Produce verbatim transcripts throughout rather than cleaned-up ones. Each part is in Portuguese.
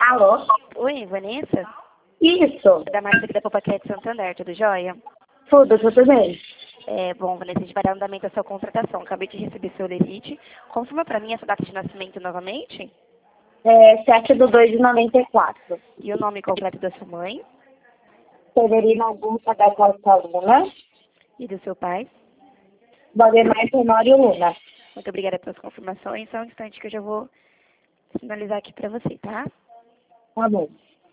Alô? Oi, Vanessa? Isso. Da Marcia da Popaquete Santander, tudo jóia? Tudo, tudo bem. É, bom, Vanessa, a gente vai dar andamento à sua contratação. Acabei de receber seu lerite. Confirma pra mim essa data de nascimento novamente? É sete de dois de noventa e quatro. E o nome completo da sua mãe? Severina Augusta da Costa Luna. E do seu pai? Valdemar Tenório Luna. Muito obrigada pelas confirmações. Só um instante que eu já vou finalizar aqui pra você, tá? Tá bom.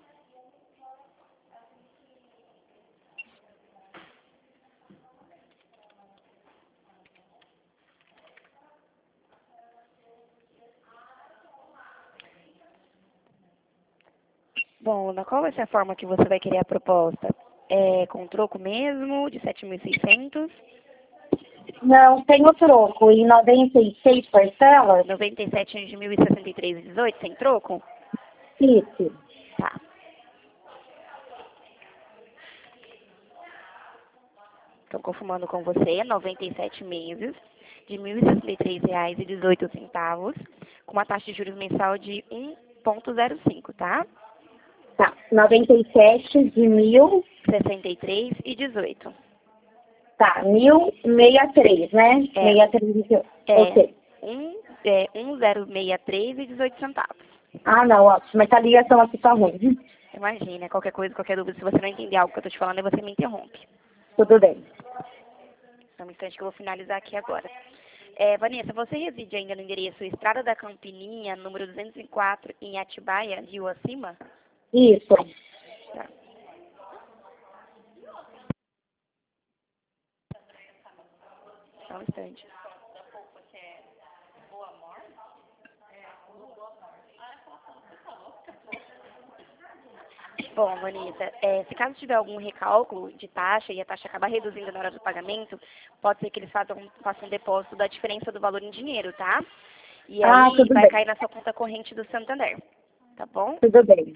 Bom, na qual vai ser a forma que você vai querer a proposta? É com troco mesmo, de sete mil e seiscentos? Não, tem o troco em noventa e seis parcelas? noventa e sete de mil e sessenta e três e dezoito, sem troco? Isso. Tá. Estou confirmando com você, noventa e sete meses, de mil e sessenta e três reais e dezoito centavos, com uma taxa de juros mensal de um vírgula zero cinco, tá? Tá. noventa e sete de mil. sessenta e três e dezoito. Tá. Mil sessenta e três, né? É, sessenta e três. é, Ok. um, é um zero seis três e dezoito centavos. Ah, não, ótimo. Mas a ligação aqui tá ruim. Imagina, qualquer coisa, qualquer dúvida, se você não entender algo que eu estou te falando, aí você me interrompe. Tudo bem. Só um instante que eu vou finalizar aqui agora. É, Vanessa, você reside ainda no endereço Estrada da Campininha, número duzentos e quatro, em Atibaia, Rio Acima? Isso. Tá. Só um instante. Bom, Vanessa, é, se caso tiver algum recálculo de taxa e a taxa acabar reduzindo na hora do pagamento, pode ser que eles façam, façam um depósito da diferença do valor em dinheiro, tá? E Ah, aí tudo vai bem. cair na sua conta corrente do Santander, tá bom? Tudo bem.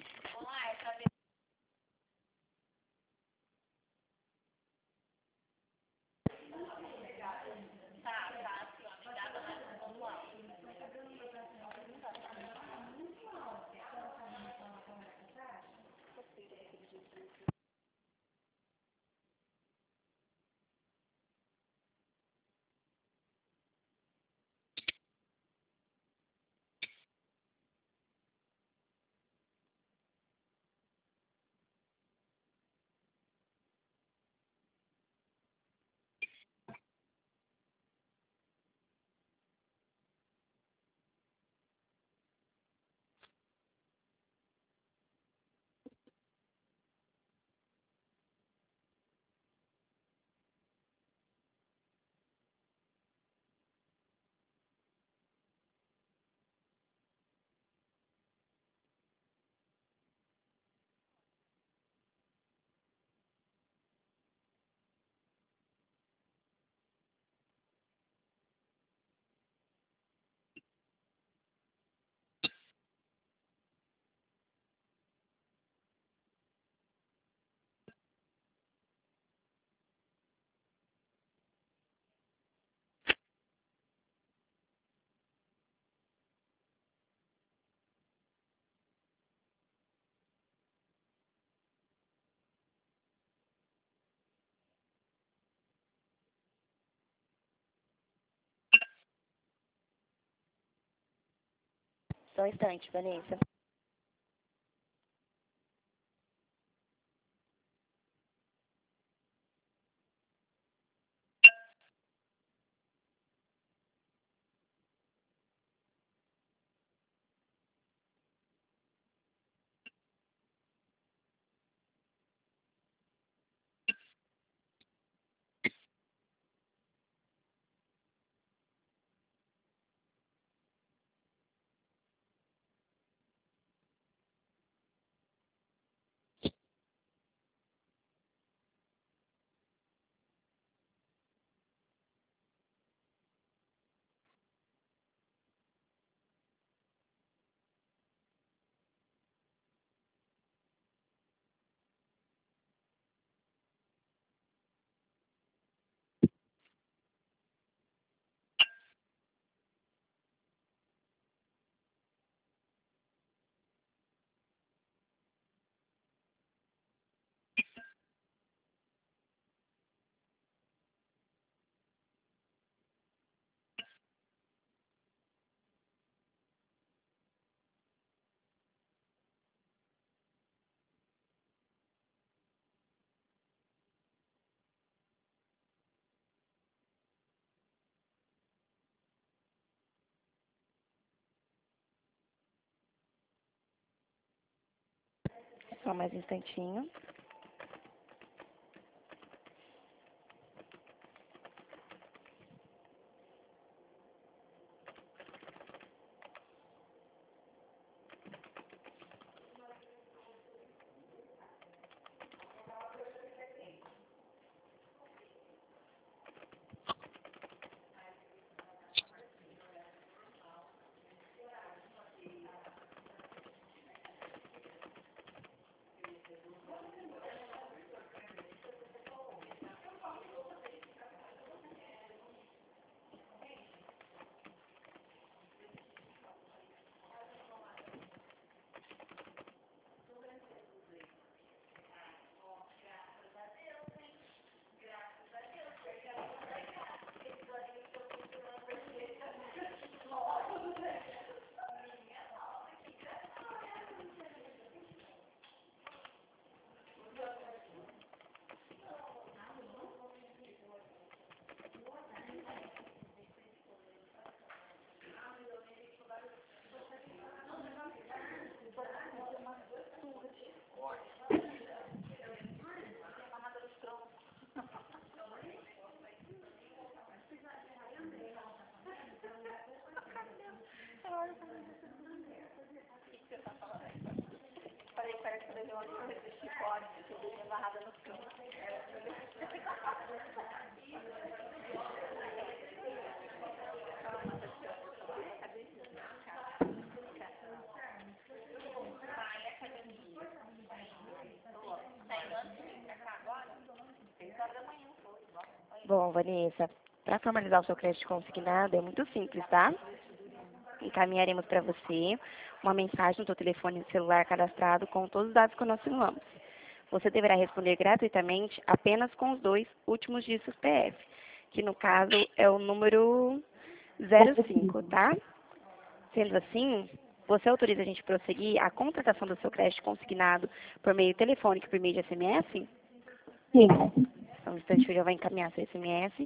Só um instante, Vanessa. Só mais um instantinho. Bom, Vanessa, para formalizar o seu crédito consignado é muito simples, tá? Encaminharemos para você uma mensagem no seu telefone celular cadastrado com todos os dados que nós simulamos. Você deverá responder gratuitamente apenas com os dois últimos dígitos P F, que no caso é o número zero cinco, tá? Sendo assim, você autoriza a gente prosseguir a contratação do seu crédito consignado por meio telefônico e por meio de S M S? Sim. Então, um instante, eu já vai encaminhar seu S M S.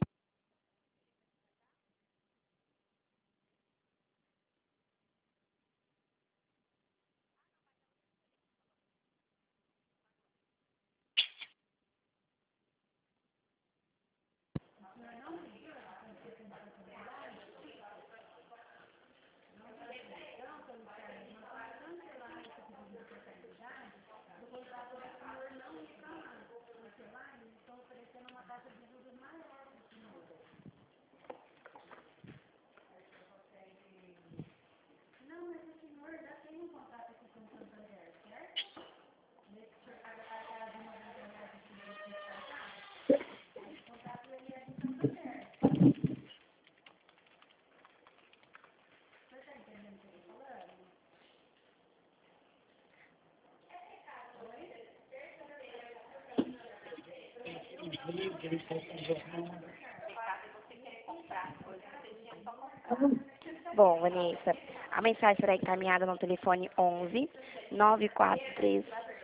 Bom, Vanessa, a mensagem será encaminhada no telefone onze, nove quatro três,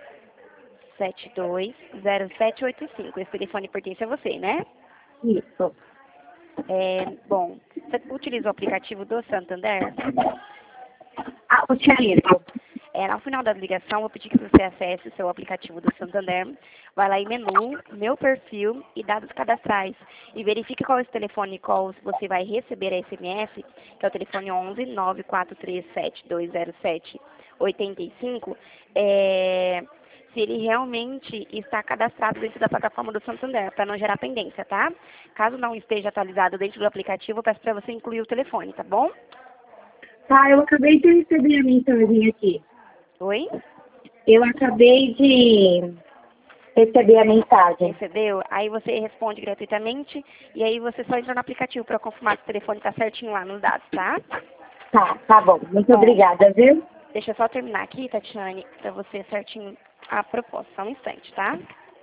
sete dois, zero sete oito cinco. Esse telefone pertence a você, né? Isso. É, bom, você utiliza o aplicativo do Santander? Ah, o Tiago. É, ao final da ligação, eu vou pedir que você acesse o seu aplicativo do Santander, vai lá em menu, meu perfil e dados cadastrais, e verifique qual é esse telefone qual você vai receber a S M S, que é o telefone onze, nove quatro três, sete dois zero sete, oito cinco, é, se ele realmente está cadastrado dentro da plataforma do Santander, para não gerar pendência, tá? Caso não esteja atualizado dentro do aplicativo, eu peço para você incluir o telefone, tá bom? Tá, eu acabei de receber a mensagem aqui. Oi? Eu acabei de receber a mensagem. Recebeu? Aí você responde gratuitamente e aí você só entra no aplicativo para confirmar que o telefone está certinho lá nos dados, tá? Tá, tá bom. Muito Bom, obrigada, viu? deixa eu só terminar aqui, Tatiane, para você certinho a proposta. Só um instante, tá?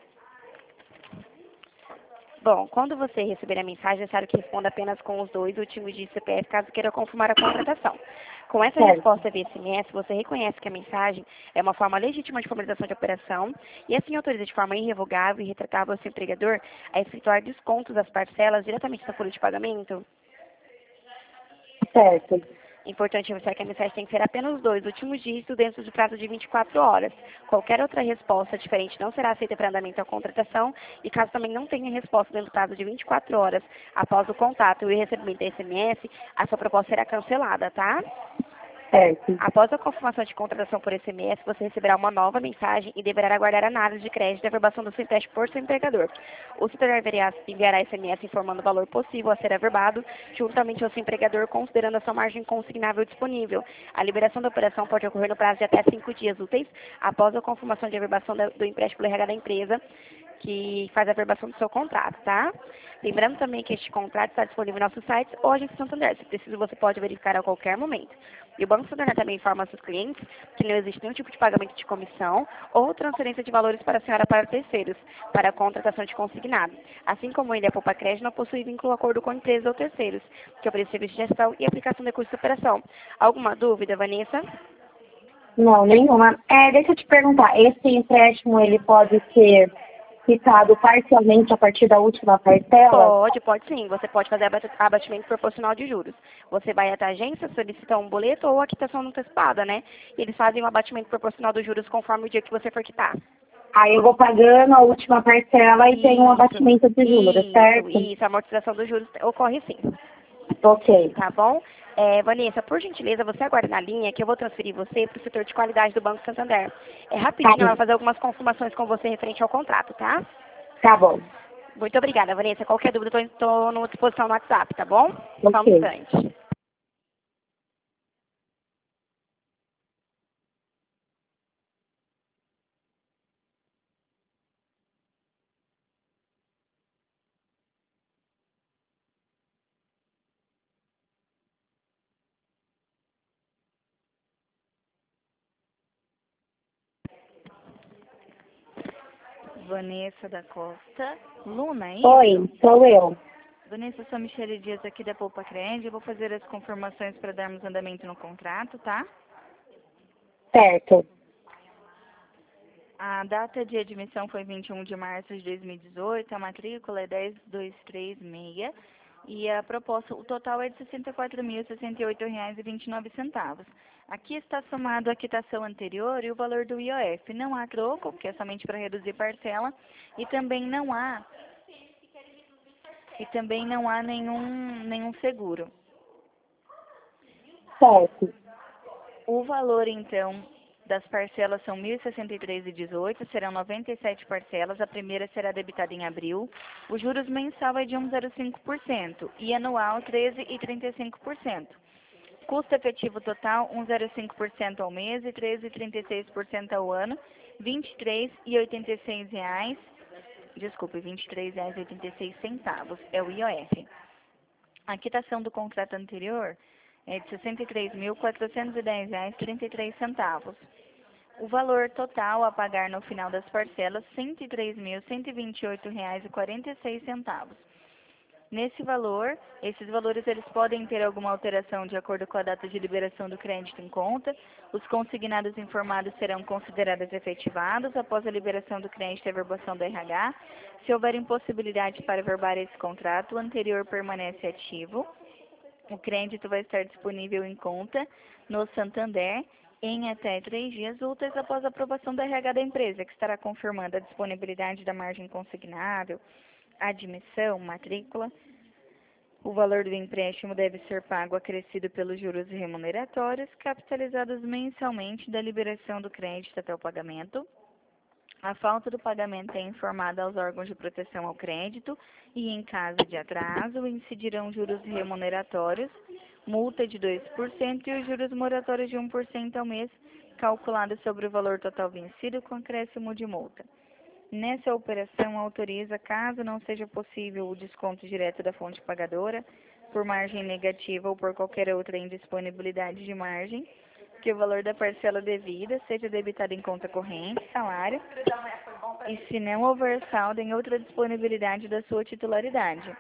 Bom, quando você receber a mensagem, é necessário que responda apenas com os dois últimos de C P F, caso queira confirmar a contratação. Com essa Certo. resposta via S M S, você reconhece que a mensagem é uma forma legítima de formalização de operação e assim autoriza de forma irrevogável e retratável ao seu empregador a efetuar descontos das parcelas diretamente da folha de pagamento? Certo. Importante reforçar que a mensagem tem que ser apenas os dois últimos dígitos dentro do prazo de vinte e quatro horas. Qualquer outra resposta diferente não será aceita para andamento à contratação e caso também não tenha resposta dentro do prazo de vinte e quatro horas após o contato e o recebimento da S M S, a sua proposta será cancelada, tá? Certo. Após a confirmação de contratação por S M S, você receberá uma nova mensagem e deverá aguardar a análise de crédito e averbação do seu empréstimo por seu empregador. O setor enviará S M S informando o valor possível a ser averbado, juntamente ao seu empregador, considerando a sua margem consignável disponível. A liberação da operação pode ocorrer no prazo de até cinco dias úteis após a confirmação de averbação do empréstimo pelo R H da empresa, que faz a averbação do seu contrato, tá? Lembrando também que este contrato está disponível no nosso site ou agência Santander. Se preciso, você pode verificar a qualquer momento. E o Banco Santander também informa aos seus clientes que não existe nenhum tipo de pagamento de comissão ou transferência de valores para a senhora para terceiros, para a contratação de consignado. Assim como ele, a Poupa Crédito, não possui vínculo acordo com empresas ou terceiros, que oferecem serviço de gestão e aplicação de custos de operação. Alguma dúvida, Vanessa? Não, nenhuma. É, deixa eu te perguntar, esse empréstimo ele pode ser quitado parcialmente a partir da última parcela? Pode, pode sim. Você pode fazer abat- abatimento proporcional de juros. Você vai até a agência, solicita um boleto ou a quitação antecipada, né? E eles fazem um abatimento proporcional dos juros conforme o dia que você for quitar. Aí eu vou pagando a última parcela e tem um Isso, abatimento de juros, isso, certo? isso. A amortização dos juros ocorre sim. Ok. Tá bom? É, Vanessa, por gentileza, você aguarda na linha que eu vou transferir você para o setor de qualidade do Banco Santander. É Tá rapidinho, ela bom. vai fazer algumas confirmações com você referente ao contrato, tá? Tá bom. Muito obrigada, Vanessa. Qualquer dúvida, estou à disposição no WhatsApp, tá bom? Só um Ok. instante. Vanessa da Costa. Luna, é Oi, isso? sou eu. Vanessa, sou a Michele Dias aqui da Poupa Crédito. Eu vou fazer as confirmações para darmos andamento no contrato, tá? Certo. A data de admissão foi vinte e um de março de dois mil e dezoito, a matrícula é dez mil duzentos e trinta e seis e a proposta, o total é de sessenta e quatro mil e sessenta e oito reais e vinte e nove centavos. Aqui está somado a quitação anterior e o valor do I O F. Não há troco, que é somente para reduzir parcela, e também não há e também não há nenhum nenhum seguro. Certo. O valor, então, das parcelas são mil e sessenta e três reais e dezoito centavos, serão noventa e sete parcelas, a primeira será debitada em abril. O juros mensal é de um vírgula zero cinco por cento e anual treze vírgula trinta e cinco por cento. Custo efetivo total um vírgula zero cinco por cento ao mês e treze vírgula trinta e seis por cento ao ano, vinte e três reais e oitenta e seis reais, desculpe, vinte e três reais e oitenta e seis centavos é o I O F. A quitação do contrato anterior é de sessenta e três mil quatrocentos e dez reais e trinta e três centavos. O valor total a pagar no final das parcelas, cento e três mil cento e vinte e oito reais e quarenta e seis centavos. Nesse valor, esses valores eles podem ter alguma alteração de acordo com a data de liberação do crédito em conta. Os consignados informados serão considerados efetivados após a liberação do crédito e averbação do R H. Se houver impossibilidade para averbar esse contrato, o anterior permanece ativo. O crédito vai estar disponível em conta no Santander em até três dias úteis após a aprovação do R H da empresa, que estará confirmando a disponibilidade da margem consignável, admissão, matrícula. O valor do empréstimo deve ser pago acrescido pelos juros remuneratórios, capitalizados mensalmente da liberação do crédito até o pagamento. A falta do pagamento é informada aos órgãos de proteção ao crédito e, em caso de atraso, incidirão juros remuneratórios, multa de dois por cento e os juros moratórios de um por cento ao mês, calculado sobre o valor total vencido com acréscimo de multa. Nessa operação, autoriza, caso não seja possível o desconto direto da fonte pagadora, por margem negativa ou por qualquer outra indisponibilidade de margem, que o valor da parcela devida seja debitado em conta corrente, salário, e se não houver saldo em outra disponibilidade da sua titularidade.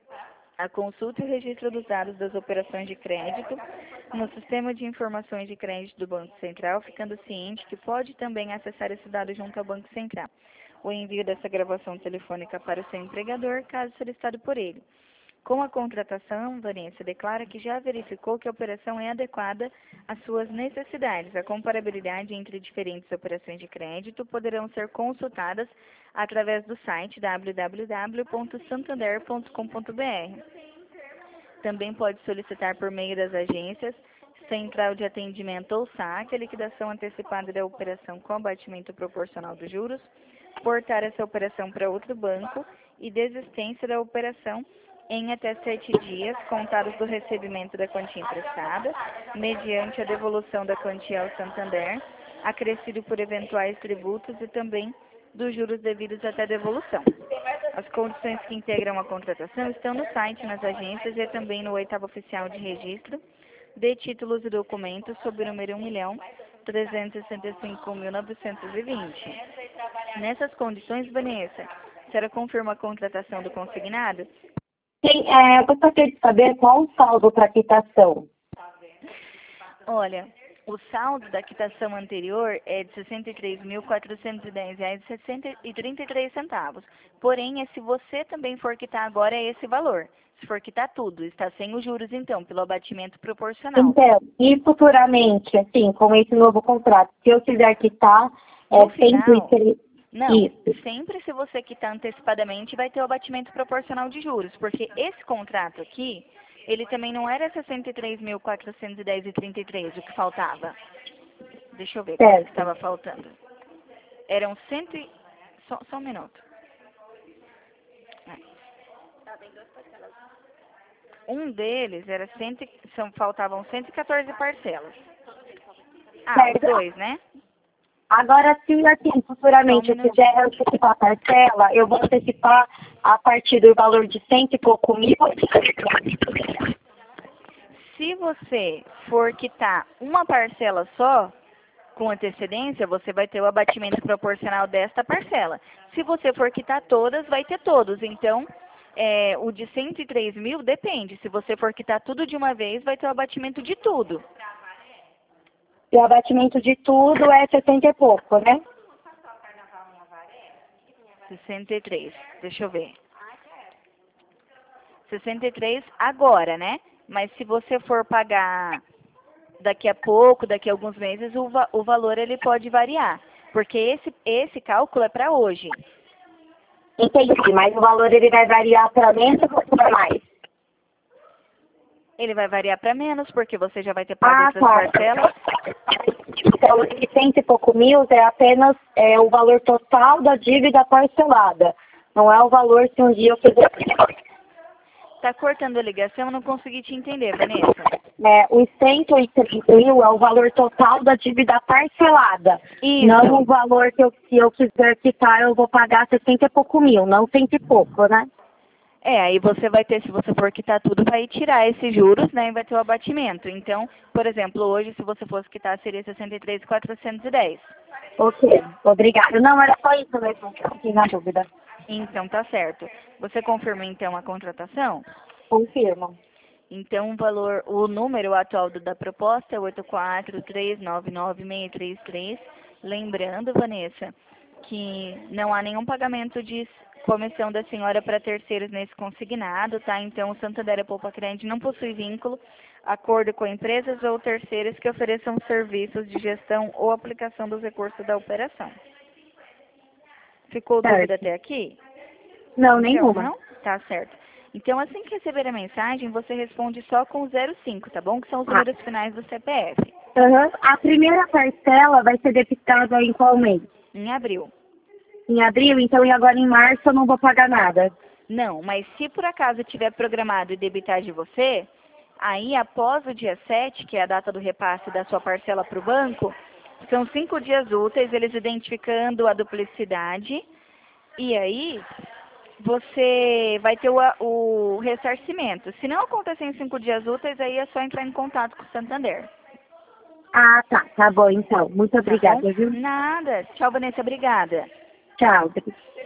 A consulta e o registro dos dados das operações de crédito no Sistema de Informações de Crédito do Banco Central, ficando ciente que pode também acessar esse dado junto ao Banco Central. O envio dessa gravação telefônica para o seu empregador, caso solicitado por ele. Com a contratação, Vanessa, declara que já verificou que a operação é adequada às suas necessidades. A comparabilidade entre diferentes operações de crédito poderão ser consultadas através do site w w w ponto santander ponto com ponto b r. Também pode solicitar por meio das agências Central de Atendimento ou saque a liquidação antecipada da operação com abatimento proporcional dos juros, portar essa operação para outro banco e desistência da operação em até sete dias, contados do recebimento da quantia emprestada, mediante a devolução da quantia ao Santander, acrescido por eventuais tributos e também dos juros devidos até devolução. As condições que integram a contratação estão no site, nas agências e também no oitavo oficial de registro de títulos e documentos sob o número um milhão trezentos e sessenta e cinco mil novecentos e vinte. Nessas condições, Vanessa, a senhora confirma a contratação do consignado? Sim, é, eu gostaria de saber qual o saldo para quitação. Olha, o saldo da quitação anterior é de sessenta e três mil quatrocentos e dez reais e trinta e três centavos. Porém, é se você também for quitar agora, é esse valor. Se for quitar tudo, está sem os juros, então, pelo abatimento proporcional. Então, e futuramente, assim, com esse novo contrato, se eu quiser quitar, é No final, cento e três... Não, Isso. sempre se você quitar antecipadamente, vai ter o abatimento proporcional de juros, porque esse contrato aqui, ele também não era sessenta e três mil quatrocentos e dez reais e trinta e três, o que faltava. Deixa eu ver quanto que estava faltando. Eram cento e... Só, só um minuto. Um deles era cento... São, faltavam cento e quatorze parcelas. Ah, os dois, né? Agora, se assim, futuramente eu quiser antecipar a parcela, eu vou antecipar a partir do valor de cento e pouco mil. Se você for quitar uma parcela só, com antecedência, você vai ter o abatimento proporcional desta parcela. Se você for quitar todas, vai ter todos. Então, é, o de cento e três mil depende. Se você for quitar tudo de uma vez, vai ter o abatimento de tudo. E o abatimento de tudo é sessenta e pouco, né? sessenta e três, deixa eu ver. sessenta e três agora, né? Mas se você for pagar daqui a pouco, daqui a alguns meses, o, va o valor ele pode variar. Porque esse, esse cálculo é para hoje. Entendi, mas o valor ele vai variar para menos ou para mais? Ele vai variar para menos, porque você já vai ter pago Ah, outras tá. parcelas. Então, esse cento e pouco mil é apenas é, o valor total da dívida parcelada. Não é o valor se um dia eu fizer... Tá cortando a ligação, não consegui te entender, Vanessa. É, os cento e trinta mil é o valor total da dívida parcelada. Isso. Não o valor que eu, se eu quiser quitar, eu vou pagar sessenta e pouco mil, não cento e pouco, né? É, aí você vai ter, se você for quitar tudo, vai tirar esses juros, né, e vai ter o abatimento. Então, por exemplo, hoje, se você fosse quitar, seria sessenta e três mil quatrocentos e dez. Ok, obrigada. Não, era só isso mesmo, que eu fiquei na dúvida. Então, tá certo. Você confirma, então, a contratação? Confirmo. Então, o valor, o número atual do, da proposta é oito quatro três nove nove seis três três. Lembrando, Vanessa, que não há nenhum pagamento de comissão da senhora para terceiros nesse consignado, tá? Então, o Santander Poupa Crédito não possui vínculo, acordo com empresas ou terceiros que ofereçam serviços de gestão ou aplicação dos recursos da operação. Ficou Certo. dúvida até aqui? Não, Então, nenhuma. não? Tá certo. Então, assim que receber a mensagem, você responde só com zero cinco, tá bom? Que são os Ah. números finais do C P F. Uhum. A primeira parcela vai ser debitada em qual mês? Em abril. Em abril, então, e agora em março eu não vou pagar nada. Não, mas se por acaso tiver programado e debitar de você, aí após o dia sete, que é a data do repasse da sua parcela para o banco, são cinco dias úteis, eles identificando a duplicidade, e aí você vai ter o, o ressarcimento. Se não acontecer em cinco dias úteis, aí é só entrar em contato com o Santander. Ah, tá. Tá bom, então. Muito Tá obrigada, bom? viu? Nada. Tchau, Vanessa. Obrigada. Tchau.